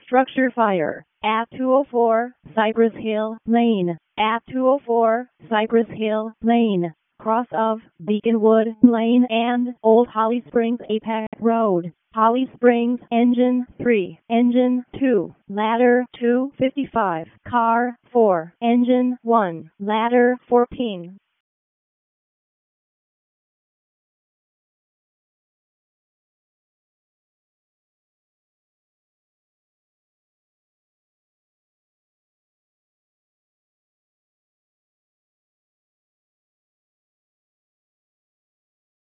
structure fire at 204 Cypress Hill Lane, at 204 Cypress Hill Lane, cross of Beaconwood Lane and Old Holly Springs Apex Road. Holly Springs, engine 3, engine 2, ladder 255, car 4, engine 1, ladder 14.